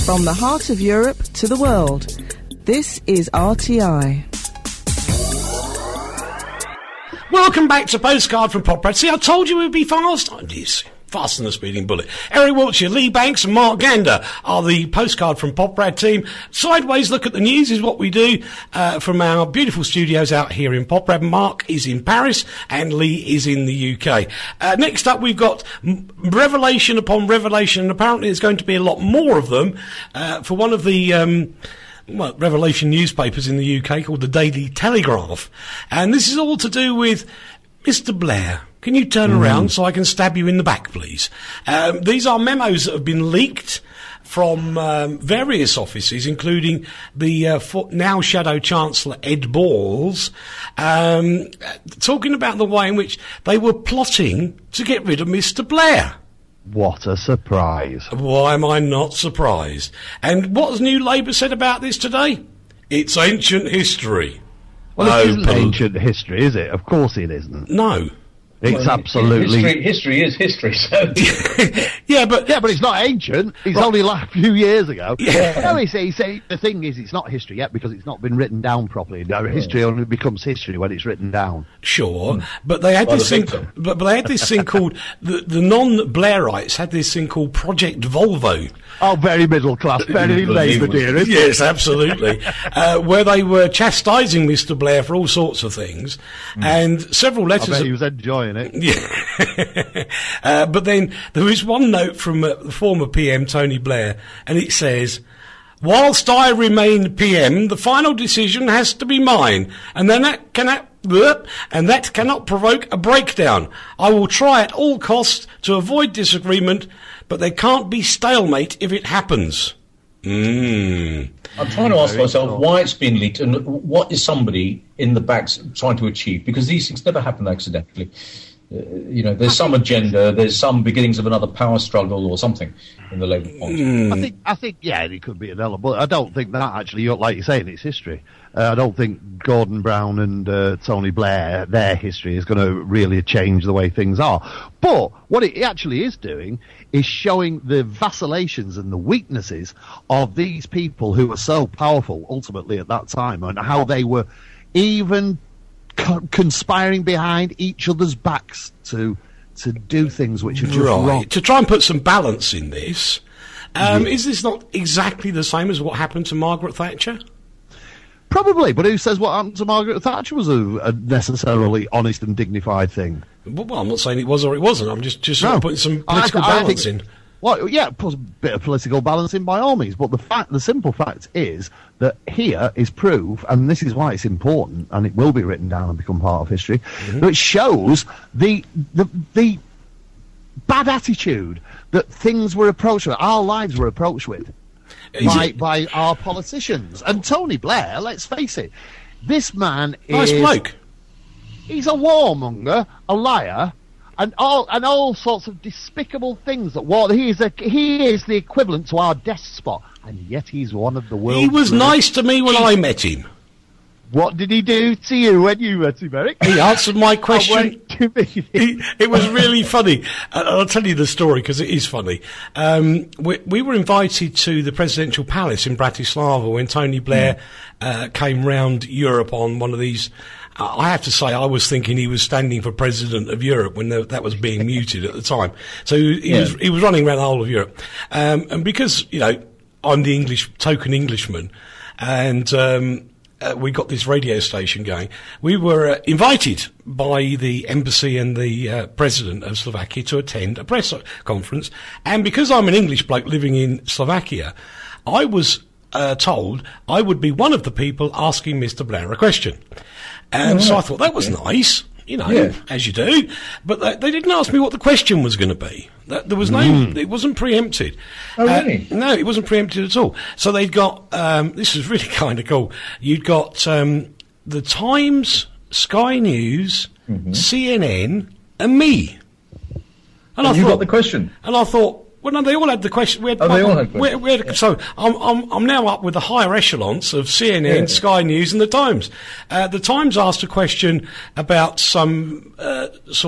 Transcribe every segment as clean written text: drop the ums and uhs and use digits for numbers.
From the heart of Europe to the world, this is RTI. Welcome back to Postcard from Pop Rad. See, I told you we'd be fast. Oh, geez. Faster than a speeding bullet. Eric Wiltshire, Lee Banks and Mark Gander are the Postcard from Pop Rad team. Sideways look at the news is what we do from our beautiful studios out here in Pop Rad. Mark is in Paris and Lee is in the UK. Next up we've got revelation upon revelation, and apparently there's going to be a lot more of them for one of the Revelation newspapers in the UK called the Daily Telegraph. And this is all to do with Mr. Blair. Can you turn around so I can stab you in the back, please? These are memos that have been leaked from various offices, including the now Shadow Chancellor Ed Balls, talking about the way in which they were plotting to get rid of Mr. Blair. What a surprise. Why am I not surprised? And what has New Labour said about this today? It's ancient history. Well, it isn't ancient history, is it? Of course it isn't. No. It's absolutely... History is history, so... Yeah, but it's not ancient. It's only like a few years ago. Yeah. No, the thing is, it's not history yet because it's not been written down properly. No, history only becomes history when it's written down. Sure, but they had this thing... But they had this thing called... The non-Blairites had this thing called Project Volvo. Oh, very middle class, very Labour, dear, isn't it? Yes, absolutely. Where they were chastising Mr. Blair for all sorts of things, and several letters... I bet he was enjoying it. Yeah. But then there is one note from the former PM, Tony Blair, and it says, "Whilst I remain PM, the final decision has to be mine, and then that cannot provoke a breakdown. I will try at all costs to avoid disagreement, but there can't be stalemate if it happens." I'm trying to ask myself why it's been leaked and what is somebody in the back trying to achieve, because these things never happen accidentally. There's some agenda, there's some beginnings of another power struggle or something in the Labour Party. I think, it could be an element, but I don't think that actually, like you're saying, it's history. I don't think Gordon Brown and Tony Blair, their history is going to really change the way things are. But what it actually is doing is showing the vacillations and the weaknesses of these people who were so powerful ultimately at that time, and how they were even conspiring behind each other's backs to do things which are just wrong. To try and put some balance in this, is this not exactly the same as what happened to Margaret Thatcher? Probably, but who says what happened to Margaret Thatcher was a necessarily honest and dignified thing? Well, I'm not saying it was or it wasn't. I'm just putting some political balance in. Well, yeah, put a bit of political balance in by all means, but the simple fact is that here is proof, and this is why it's important, and it will be written down and become part of history, that it shows the bad attitude that things were approached with, our lives were approached with by our politicians. And Tony Blair, let's face it, this man nice bloke. He's a warmonger, a liar, and all sorts of despicable things he is the equivalent to our despot, and yet he's one of the world's... He was nice to me when I met him. What did he do to you when you met him, Eric? He answered my question. It was really funny. I'll tell you the story because it is funny. We were invited to the presidential palace in Bratislava when Tony Blair came round Europe on one of these... I have to say, I was thinking he was standing for President of Europe when that was being muted at the time. So he was running around the whole of Europe. And because, I'm the token Englishman, and we got this radio station going, we were invited by the embassy and the President of Slovakia to attend a press conference. And because I'm an English bloke living in Slovakia, I was told I would be one of the people asking Mr. Blair a question. And so I thought that was nice, as you do. But they didn't ask me what the question was going to be. There was no, it wasn't preempted. Oh, really? No, it wasn't preempted at all. So they'd got, this was really kind of cool. You'd got the Times, Sky News, CNN, and me. And I thought, got the question. And I thought, well, no, they all had the question. They all had questions. So I'm now up with the higher echelons of CNN, Sky News, and the Times. The Times asked a question about some sort of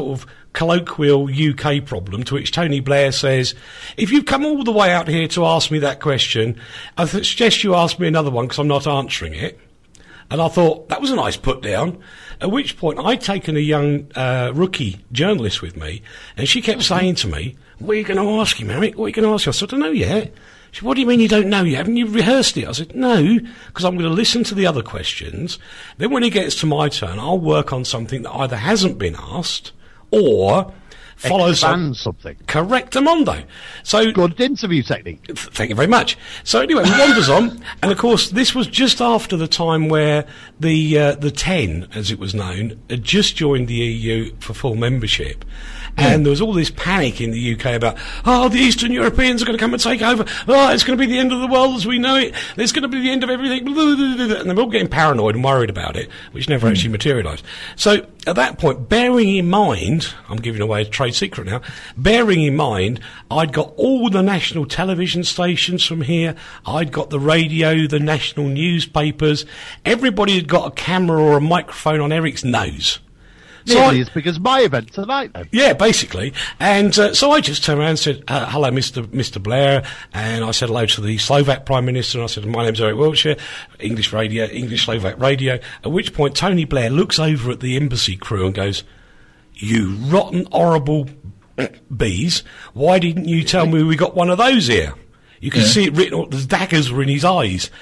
colloquial UK problem, to which Tony Blair says, if you've come all the way out here to ask me that question, I suggest you ask me another one because I'm not answering it. And I thought, that was a nice put down. At which point I'd taken a young rookie journalist with me, and she kept saying to me, what are you going to ask him, Eric? What are you going to ask him? I said, I don't know yet. She said, what do you mean you don't know yet? Haven't you rehearsed it? I said, no, because I'm going to listen to the other questions. Then when it gets to my turn, I'll work on something that either hasn't been asked or follows something. Correctamundo. So good interview technique. Thank you very much. So anyway, we wanders on, and of course, this was just after the time where the 10, as it was known, had just joined the EU for full membership. And there was all this panic in the UK about, the Eastern Europeans are going to come and take over. It's going to be the end of the world as we know it. There's going to be the end of everything. And they're all getting paranoid and worried about it, which never actually materialised. So at that point, bearing in mind, I'm giving away a trade secret now, bearing in mind, I'd got all the national television stations from here. I'd got the radio, the national newspapers. Everybody had got a camera or a microphone on Eric's nose. Nearly as big as my event tonight, then. Yeah, basically. And so I just turned around and said, hello, Mr. Blair. And I said hello to the Slovak Prime Minister. And I said, my name's Eric Wiltshire, English Slovak radio. At which point Tony Blair looks over at the embassy crew and goes, you rotten, horrible bees. Why didn't you tell me we got one of those here? You can see it written, the daggers were in his eyes.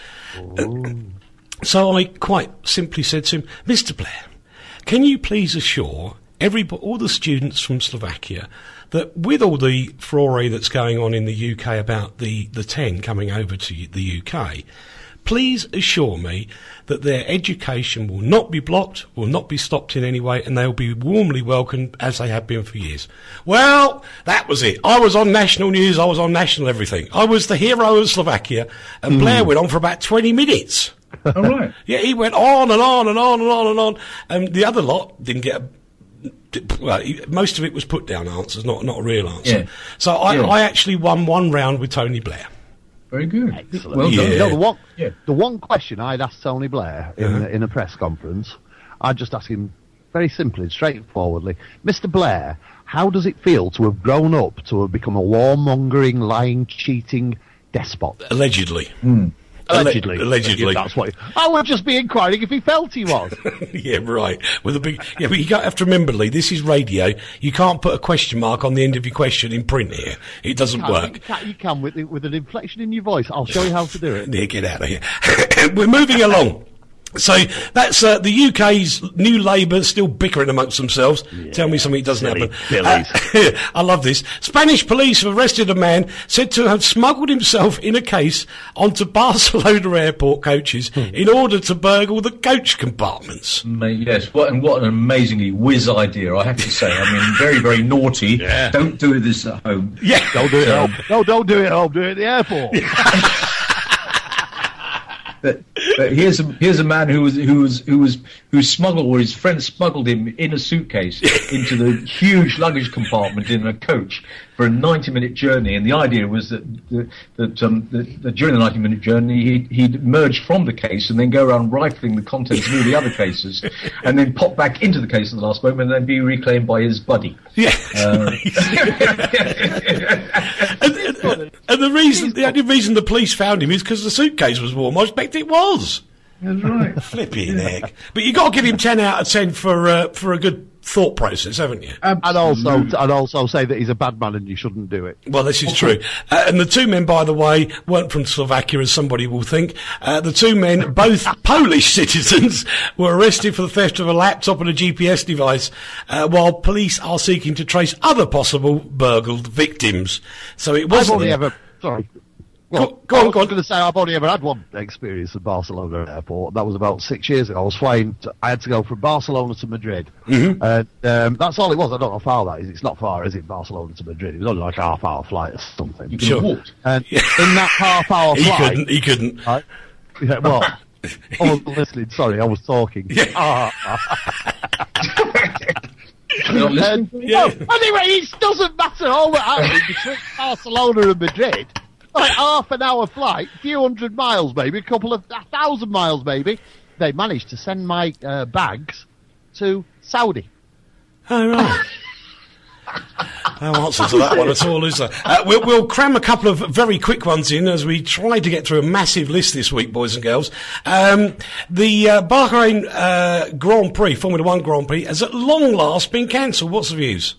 So I quite simply said to him, Mr. Blair, can you please assure all the students from Slovakia that with all the furore that's going on in the UK about the 10 coming over to the UK, please assure me that their education will not be blocked, will not be stopped in any way, and they'll be warmly welcomed as they have been for years. Well, that was it. I was on national news, I was on national everything. I was the hero of Slovakia, and Blair went on for about 20 minutes. All right. Yeah, he went on and on and on and on and on. And the other lot didn't get most of it was put down answers, not a real answer. Yeah. So I actually won one round with Tony Blair. Very good. Excellent. Well done. You know, the one question I'd asked Tony Blair in a press conference, I'd just ask him very simply and straightforwardly, Mr. Blair, how does it feel to have grown up to have become a warmongering, lying, cheating despot? Allegedly. Allegedly. That's what. I would just be inquiring if he felt he was. Yeah, right. With a big. Yeah, but you have to remember, Lee. This is radio. You can't put a question mark on the end of your question in print here. It doesn't work. You can with an inflection in your voice. I'll show you how to do it. Yeah, get out of here. We're moving along. So that's the UK's New Labour still bickering amongst themselves. Yeah, tell me something doesn't happen. I love this. Spanish police have arrested a man said to have smuggled himself in a case onto Barcelona airport coaches in order to burgle the coach compartments. Yes, what an amazingly whiz idea, I have to say. I mean, very, very naughty. Yeah. Don't do this at home. Yeah. Don't do it at home. No, don't do it at home. Do it at the airport. But here's a man who smuggled, or his friend smuggled him in a suitcase into the huge luggage compartment in a coach for a 90-minute journey, and the idea was that during the 90-minute journey he'd emerge from the case and then go around rifling the contents of all the other cases, and then pop back into the case at the last moment and then be reclaimed by his buddy. Yeah. And the only reason the police found him is because the suitcase was warm. I expect it was. That's right. Flipping heck. But you got to give him 10 out of 10 for a good thought process, haven't you? And also say that he's a bad man and you shouldn't do it. Well, this is true. And the two men, by the way, weren't from Slovakia, as somebody will think. The two men, both Polish citizens, were arrested for the theft of a laptop and a GPS device, while police are seeking to trace other possible burgled victims. So it wasn't... Well, I was going to say I've only ever had one experience at Barcelona airport. That was about 6 years ago. I had to go from Barcelona to Madrid. Mm-hmm. And that's all it was. I don't know how far that is. It's not far, is it, Barcelona to Madrid? It was only like a half-hour flight or something. You could have walked. And in that half-hour flight... He couldn't. Yeah, well, I wasn't listening. Sorry, I was talking. Yeah. You're not listening? Anyway, it doesn't matter all that happened between Barcelona and Madrid. Like half an hour flight, a few hundred miles maybe, a couple of 1,000 miles maybe. They managed to send my bags to Saudi. Oh, right. No answer to that one at all, is there? We'll cram a couple of very quick ones in as we try to get through a massive list this week, boys and girls. The Bahrain Grand Prix, Formula One Grand Prix, has at long last been cancelled. What's the views?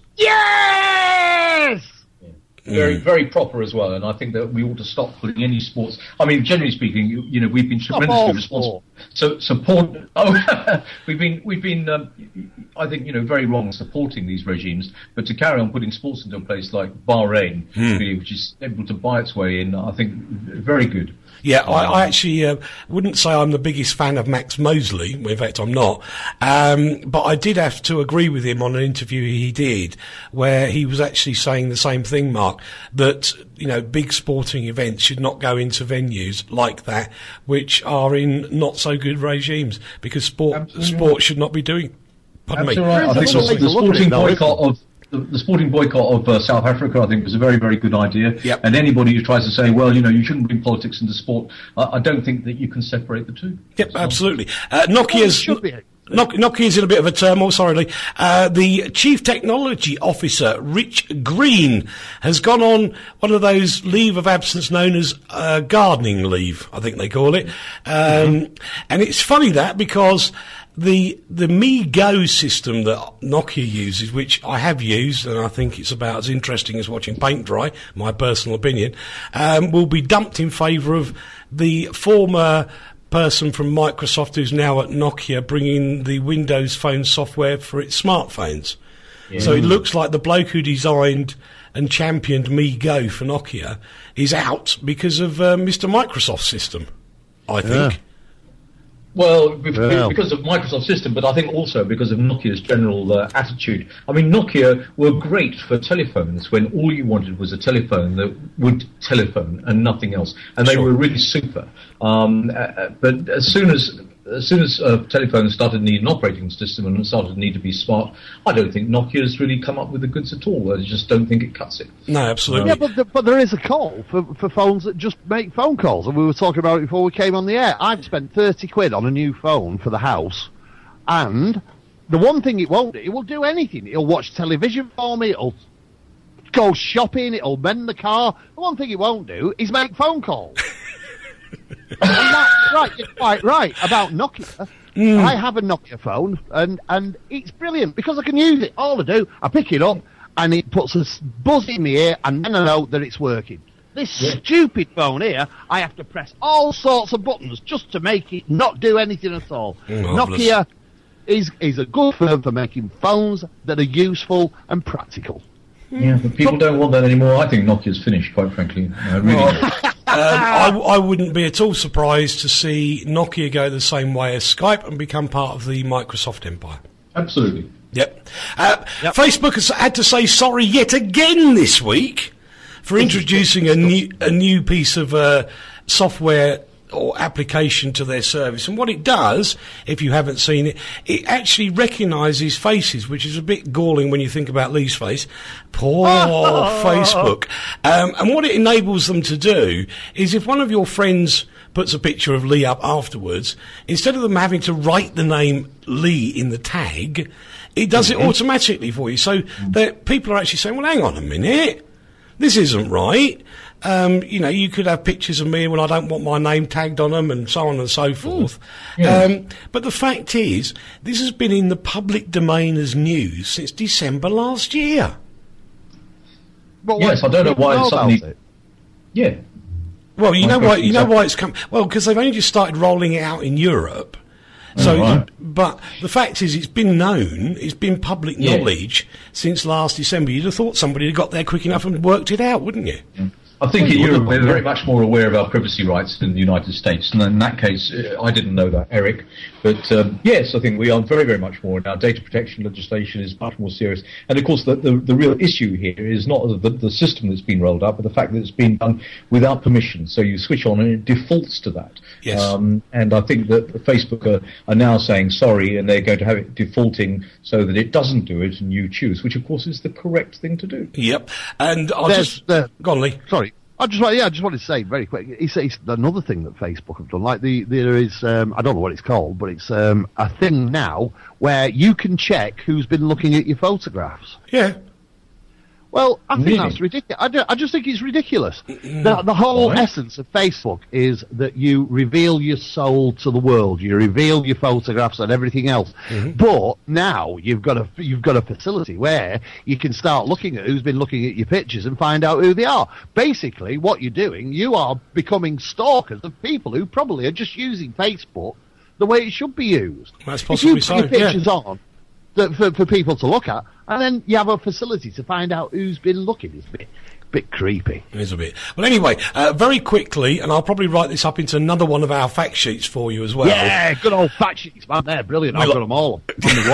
Yes! Very, very proper as well, and I think that we ought to stop putting any sports. I mean, generally speaking, you know, we've been tremendously responsible. So support. We've been. I think, you know, very wrong supporting these regimes, but to carry on putting sports into a place like Bahrain, which is able to buy its way in, I think very good. Yeah, I actually wouldn't say I'm the biggest fan of Max Mosley. In fact, I'm not. But I did have to agree with him on an interview he did where he was actually saying the same thing, Mark, that, you know, big sporting events should not go into venues like that, which are in not so good regimes, because sport should not be doing. Pardon me. Right. I think the sporting boycott of the sporting boycott of South Africa, I think, was a very, very good idea. Yep. And anybody who tries to say, well, you know, you shouldn't bring politics into sport, I don't think that you can separate the two. Yep, absolutely. Nokia's in a bit of a turmoil, sorry, Lee. The Chief Technology Officer, Rich Green, has gone on one of those leave of absence known as gardening leave, I think they call it. And it's funny that, because the Mi Go system that Nokia uses, which I have used, and I think it's about as interesting as watching paint dry, my personal opinion, will be dumped in favour of the former person from Microsoft who's now at Nokia bringing the Windows Phone software for its smartphones. Yeah. So it looks like the bloke who designed and championed Mi Go for Nokia is out because of Mr. Microsoft's system, I think. Yeah. Well, because of Microsoft's system, but I think also because of Nokia's general attitude. I mean, Nokia were great for telephones when all you wanted was a telephone that would telephone and nothing else, and they were really super. But as soon as telephones started to need an operating system and started to need to be smart, I don't think Nokia's really come up with the goods at all. I just don't think it cuts it. No, absolutely. Yeah, but there is a call for phones that just make phone calls, and we were talking about it before we came on the air. I've spent 30 quid on a new phone for the house, and the one thing it won't do, it will do anything. It'll watch television for me, it'll go shopping, it'll mend the car. The one thing it won't do is make phone calls. And that's right, you're quite right about Nokia. I have a Nokia phone, and it's brilliant because I can use it. All I do, I pick it up, and it puts a buzz in my ear, and then I know that it's working. This stupid phone here, I have to press all sorts of buttons just to make it not do anything at all. Nokia is a good firm for making phones that are useful and practical. Yeah, but people don't want that anymore. I think Nokia's finished, quite frankly. I wouldn't be at all surprised to see Nokia go the same way as Skype and become part of the Microsoft empire. Absolutely. Yep. Facebook has had to say sorry yet again this week for introducing a new piece of software or application to their service. And what it does, if you haven't seen it, it actually recognises faces, which is a bit galling when you think about Lee's face. Poor Facebook. And what it enables them to do is, if one of your friends puts a picture of Lee up afterwards, instead of them having to write the name Lee in the tag, it does it automatically for you. So that people are actually saying, well, hang on a minute, this isn't right. You know, you could have pictures of me when I don't want my name tagged on them, and so on and so forth. But the fact is, this has been in the public domain as news since December last year. Yes, I don't know why it's suddenly. Yeah. Well, you know why it's come. Well, because they've only just started rolling it out in Europe. So, but the fact is, it's been known, it's been public knowledge since last December. You'd have thought somebody had got there quick enough and worked it out, wouldn't you? Yeah. I think in Europe we're very much more aware of our privacy rights than the United States, and in that case, I didn't know that, Eric. But yes, I think we are very, very much more. Now, data protection legislation is much more serious, and of course, the real issue here is not the system that's been rolled out, but the fact that it's been done without permission. So you switch on, and it defaults to that. Yes. And I think that Facebook are now saying sorry, and they're going to have it defaulting so that it doesn't do it, and you choose, which of course is the correct thing to do. Yep. And I'll go on, Lee. Sorry. I just wanted to say very quick. It's another thing that Facebook have done. Like there is, I don't know what it's called, but it's a thing now where you can check who's been looking at your photographs. Yeah. Well, I think Really? that's ridiculous. I just think it's ridiculous. The whole essence of Facebook is that you reveal your soul to the world. You reveal your photographs and everything else. But now you've got a facility where you can start looking at who's been looking at your pictures and find out who they are. Basically, what you're doing, you are becoming stalkers of people who probably are just using Facebook the way it should be used. That's possibly if you put your pictures on for people to look at, and then you have a facility to find out who's been looking. It's a bit creepy. It is a bit. Well, anyway, very quickly, and I'll probably write this up into another one of our fact sheets for you as well. Yeah, good old fact sheets, man. They're brilliant. I've got them all on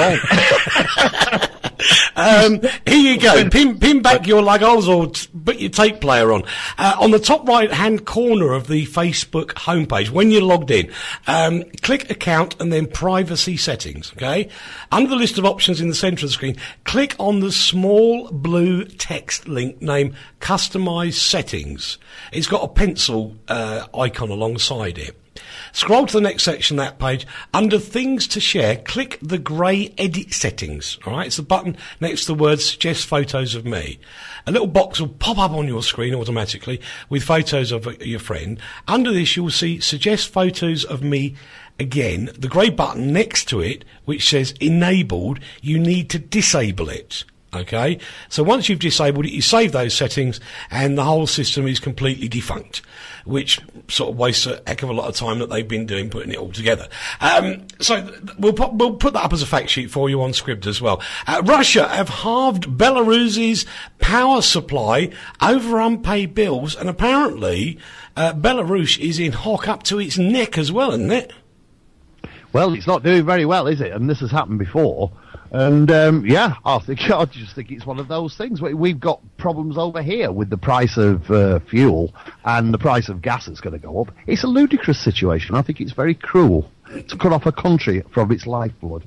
the wall. Here you go. Pin back your Lugol's or put your tape player on. On the top right-hand corner of the Facebook homepage, when you're logged in, click Account and then Privacy Settings, okay? Under the list of options in the centre of the screen, click on the small blue text link named Customise Settings. It's got a pencil icon alongside it. Scroll to the next section of that page. Under Things to Share, click the grey Edit Settings. All right, it's the button next to the word Suggest Photos of Me. A little box will pop up on your screen automatically with photos of your friend. Under this, you'll see Suggest Photos of Me again. The grey button next to it, which says Enabled, you need to disable it. Okay, so once you've disabled it, you save those settings and the whole system is completely defunct, which sort of wastes a heck of a lot of time that they've been doing putting it all together. So we'll put that up as a fact sheet for you on Scribd as well. Russia have halved Belarus's power supply over unpaid bills, and apparently Belarus is in hock up to its neck as well, isn't it? Well, it's not doing very well, is it? And this has happened before. And, I just think it's one of those things. We've got problems over here with the price of fuel and the price of gas is going to go up. It's a ludicrous situation. I think it's very cruel to cut off a country from its lifeblood.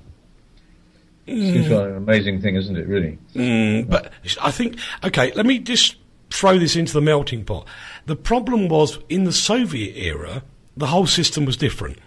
Seems like an amazing thing, isn't it, really? But I think, okay, let me just throw this into the melting pot. The problem was, in the Soviet era, the whole system was different.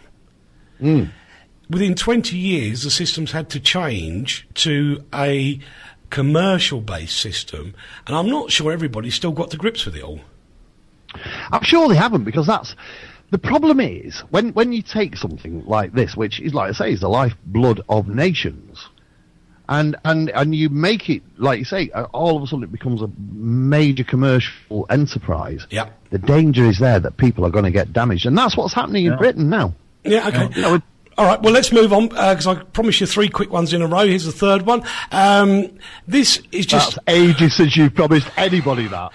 Within 20 years, the systems had to change to a commercial-based system, and I'm not sure everybody's still got to grips with it all. I'm sure they haven't, because that's... The problem is, when you take something like this, which is, like I say, is the lifeblood of nations, and you make it, like you say, all of a sudden it becomes a major commercial enterprise. Yeah. The danger is there that people are going to get damaged, and that's what's happening in Britain now. Yeah, okay. All right, well, let's move on, because I promised you 3 quick ones in a row. Here's the third one. This is just... That's ages since you've promised anybody that.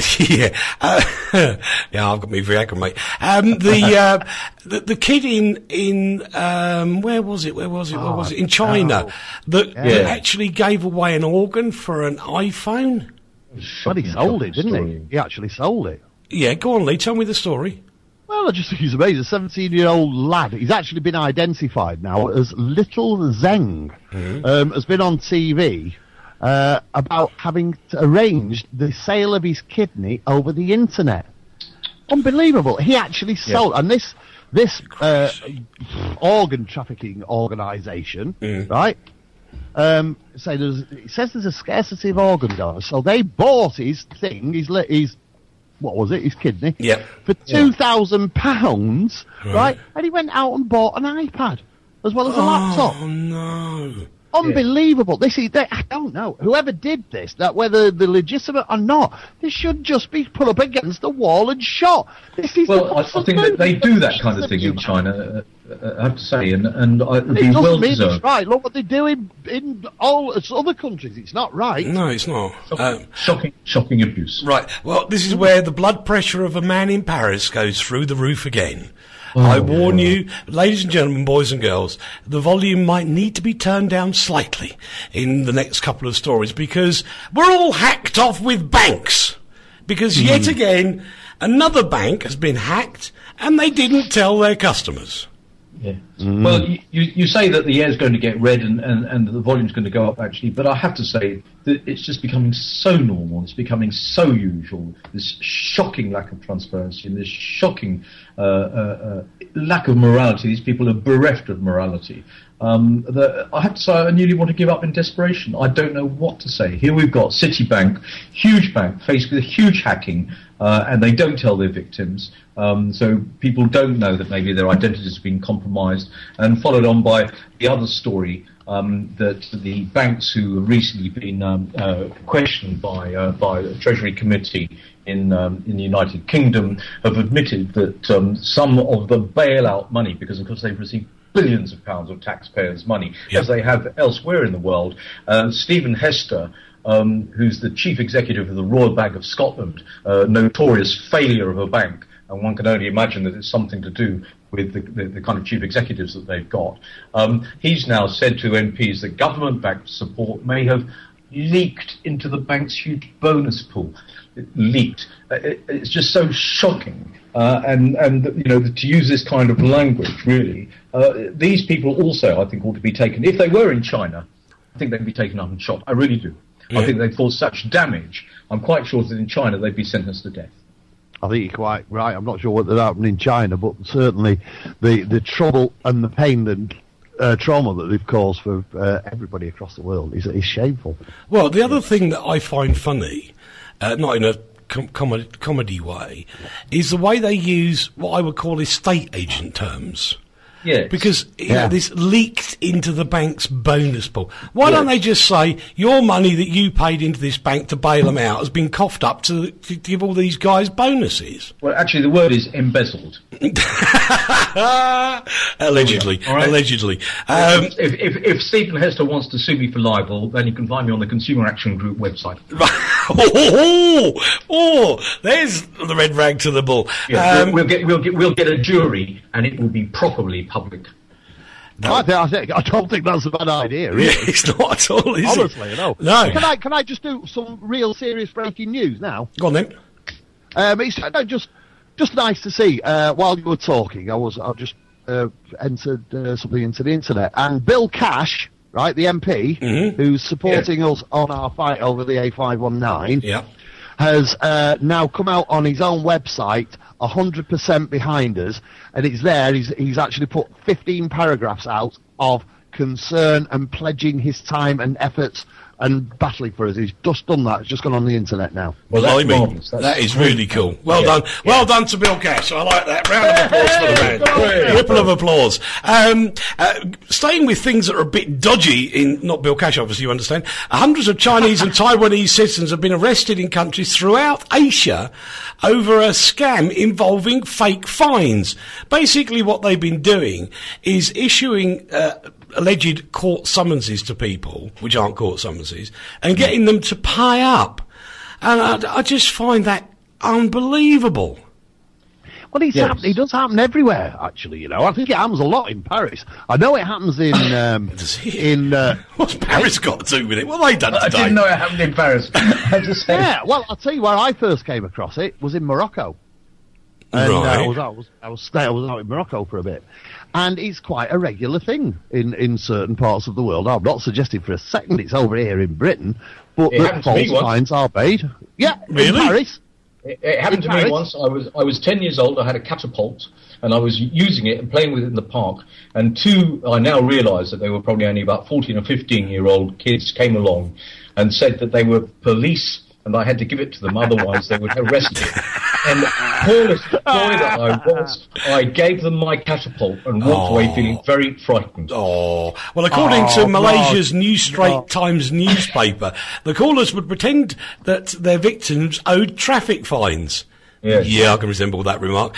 Yeah, I've got me Viagra, mate. The kid in where was it? In China, that actually gave away an organ for an iPhone. But he sold it, didn't he? He actually sold it. Yeah, go on, Lee, tell me the story. Well, I just think he's amazing. A 17-year-old lad. He's actually been identified now as Little Zeng. Has been on TV about having arranged the sale of his kidney over the internet. Unbelievable. He actually sold... And this organ trafficking organisation, right, it says there's a scarcity of organ donors. So they bought his thing, his what was it, his kidney, for £2,000, right? And he went out and bought an iPad, as well as a laptop. Oh, no. Unbelievable. I don't know. Whoever did this, that whether they're legitimate or not, they should just be put up against the wall and shot. I think that they do that kind of thing in China, I have to say, and it would be well deserved. It's right. Look what they do in all other countries. It's not right. No, it's not. Shocking abuse. Right. Well, this is where the blood pressure of a man in Paris goes through the roof again. I warn you, ladies and gentlemen, boys and girls, the volume might need to be turned down slightly in the next couple of stories, because we're all hacked off with banks. Because yet again, another bank has been hacked and they didn't tell their customers. Yeah. Well, you say that the air's going to get red and the volume's going to go up, actually, but I have to say that it's just becoming so normal, it's becoming so usual, this shocking lack of transparency and this shocking lack of morality. These people are bereft of morality. that I have to say I nearly want to give up in desperation. I don't know what to say. Here we've got Citibank, huge bank, faced with huge hacking, and they don't tell their victims. So people don't know that maybe their identities have been compromised, and followed on by the other story that the banks who have recently been questioned by the Treasury Committee in the United Kingdom have admitted that some of the bailout money, because of course they've received billions of pounds of taxpayers' money, as they have elsewhere in the world. Stephen Hester, who's the chief executive of the Royal Bank of Scotland, a notorious failure of a bank, and one can only imagine that it's something to do with the kind of chief executives that they've got. He's now said to MPs that government-backed support may have leaked into the bank's huge bonus pool. Leaked. It's just so shocking. And you know, to use this kind of language, really, these people also, I think, ought to be taken. If they were in China, I think they'd be taken up and shot. I really do. I think they'd cause such damage. I'm quite sure that in China they'd be sentenced to death. I think you're quite right. I'm not sure what happened in China, but certainly the trouble and the pain and trauma that they've caused for everybody across the world is shameful. Well, the other thing that I find funny, not in a comedy way, is the way they use what I would call estate agent terms. Yeah, because you know, this leaked into the bank's bonus pool. Why don't they just say your money that you paid into this bank to bail them out has been coughed up to give all these guys bonuses? Well, actually, the word is embezzled. Allegedly, right. Allegedly. If Stephen Hester wants to sue me for libel, then you can find me on the Consumer Action Group website. There's the red rag to the bull. Yeah, we'll get a jury, and it will be properly public. I don't think that's a bad idea. Really. Yeah, it's not at all, is Honestly, it? no. Can I just do some real serious breaking news now? Go on then. It's just nice to see. While you were talking, I just entered something into the internet, and Bill Cash, right, the MP, who's supporting us on our fight over the A519, has now come out on his own website, 100% behind us, and it's there. He's actually put 15 paragraphs out of concern and pledging his time and efforts and battling for us. He's just done that. It's just gone on the internet now. Well, that is really cool. Well done. Well done to Bill Cash. I like that. Round of applause for the man. Ripple of applause. Staying with things that are a bit dodgy not Bill Cash, obviously, you understand. Hundreds of Chinese and Taiwanese citizens have been arrested in countries throughout Asia over a scam involving fake fines. Basically, what they've been doing is issuing alleged court summonses to people, which aren't court summonses, and getting them to pay up. And I just find that unbelievable. Well, it does happen everywhere, actually, you know. I think it happens a lot in Paris. I know it happens in... What's Paris got to do with it? What have they done today? I didn't know it happened in Paris. Yeah, well, I'll tell you where I first came across it was in Morocco. And I was out in Morocco for a bit. And it's quite a regular thing in certain parts of the world. I'm not suggesting for a second it's over here in Britain, but the false fines are paid. Yeah, really? In Paris. It happened to me once. I was 10 years old. I had a catapult, and I was using it and playing with it in the park. And I now realise that they were probably only about 14 or 15-year-old kids came along and said that they were police, and I had to give it to them, otherwise they would arrest me. And poorest boy that I was, I gave them my catapult and walked away feeling very frightened. Oh, well, according to Malaysia's New Straits Times newspaper, the callers would pretend that their victims owed traffic fines. Yes. Yeah, I can resemble that remark.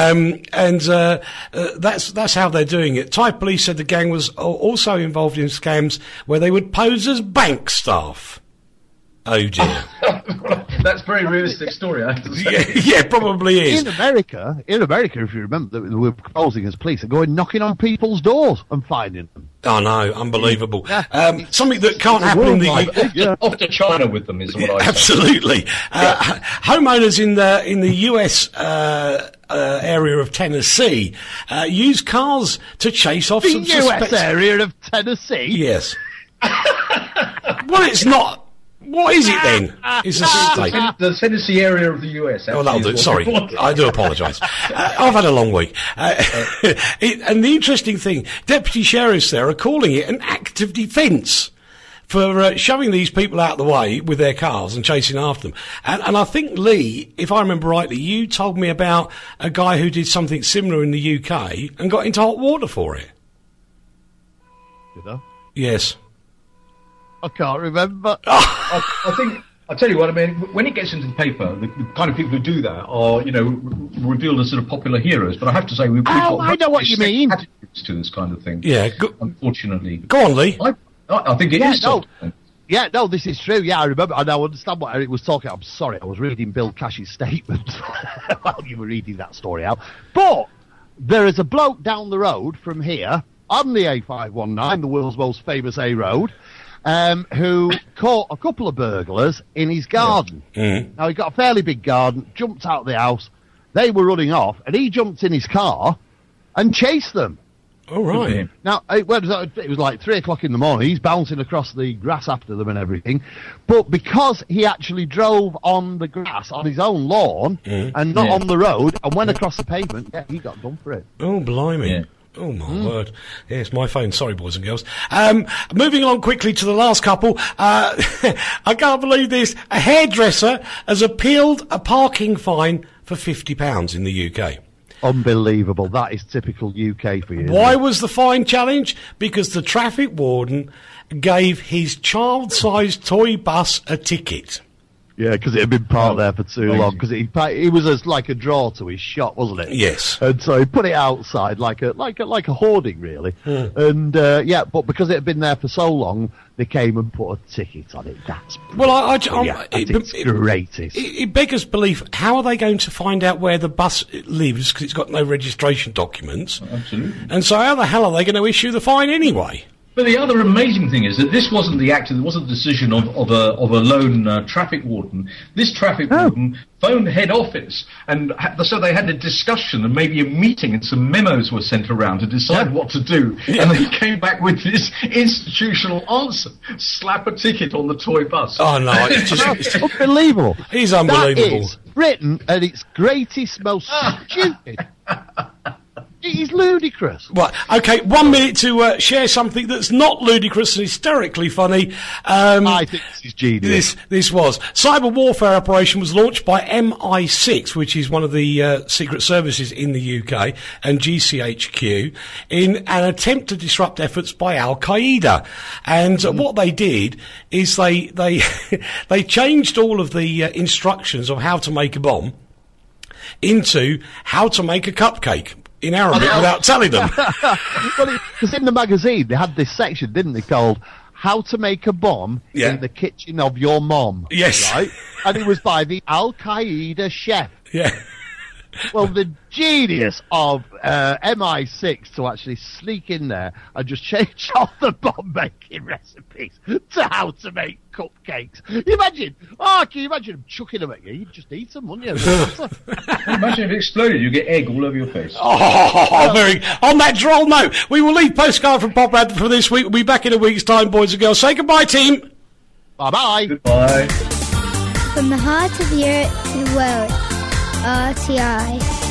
That's how they're doing it. Thai police said the gang was also involved in scams where they would pose as bank staff. Oh dear. That's a very realistic story, I have to say. Yeah, probably is. In America, if you remember, they were posing as police and going knocking on people's doors and finding them. Oh no, unbelievable. Something that can't happen in the off to China with them is what I say. Absolutely. Homeowners in the US area of Tennessee use cars to chase off some US area of Tennessee? Yes. Well, it's not. What is it then? It's a state. The Tennessee area of the US. Oh, that'll do. Sorry, I do apologise. I've had a long week. And the interesting thing, deputy sheriffs there are calling it an act of defence for shoving these people out of the way with their cars and chasing after them. And I think, Lee, if I remember rightly, you told me about a guy who did something similar in the UK and got into hot water for it. Did I? Yes. I can't remember. I think, I'll tell you what, I mean, when it gets into the paper, the kind of people who do that are, revealed as sort of popular heroes. But I have to say, we've got I know what you mean. attitudes to this kind of thing. Yeah. Unfortunately. Go on, Lee. I think it is. Yeah, no, this is true. Yeah, I remember, and I understand what Eric was talking. I'm sorry, I was reading Bill Cash's statement while you were reading that story out. But there is a bloke down the road from here on the A519, the world's most famous A road, who caught a couple of burglars in his garden. Now, he got a fairly big garden, jumped out of the house. They were running off, and he jumped in his car and chased them. Oh, right. Now, it was like 3 o'clock in the morning. He's bouncing across the grass after them and everything. But because he actually drove on the grass on his own lawn and not on the road and went across the pavement, he got done for it. Oh, blimey. Yeah. Oh, my word. Yes, my phone. Sorry, boys and girls. Moving on quickly to the last couple. I can't believe this. A hairdresser has appealed a parking fine for £50 in the UK. Unbelievable. That is typical UK for you. Why was the fine challenged? Because the traffic warden gave his child-sized toy bus a ticket. Yeah, because it had been parked there for too long. Because he was like a draw to his shop, wasn't it? Yes. And so he put it outside like a hoarding, really. And but because it had been there for so long, they came and put a ticket on it. That's it's greatest. It beggars belief. How are they going to find out where the bus lives? Because it's got no registration documents. Absolutely. And so how the hell are they going to issue the fine anyway? But the other amazing thing is that this wasn't the act. It wasn't the decision of a lone traffic warden. This traffic warden phoned head office, and so they had a discussion and maybe a meeting, and some memos were sent around to decide what to do. And they came back with this institutional answer: slap a ticket on the toy bus. Oh no, it's just unbelievable. He's unbelievable. That is Britain at its greatest, most stupid. It is ludicrous. Right, okay, 1 minute to share something that's not ludicrous and hysterically funny. I think this is genius. This was. Cyber warfare operation was launched by MI6, which is one of the secret services in the UK, and GCHQ, in an attempt to disrupt efforts by Al-Qaeda. And what they did is they they changed all of the instructions of how to make a bomb into how to make a cupcake. In Arabic, without telling them. Well, because in the magazine they had this section, didn't they, called "How to Make a Bomb in the Kitchen of Your Mom." Yes, right, and it was by the Al Qaeda chef. Yeah. Well, the genius of MI6 to actually sneak in there and just change all the bomb-making recipes to how to make cupcakes. Can you imagine them chucking them at you? You'd just eat them, wouldn't you? Imagine if it exploded, you get egg all over your face. Oh, very. On that droll note, we will leave Postcard from Pop Rad for this week. We'll be back in a week's time, boys and girls. Say goodbye, team. Bye-bye. Goodbye. From the heart of the earth to the world. RTI.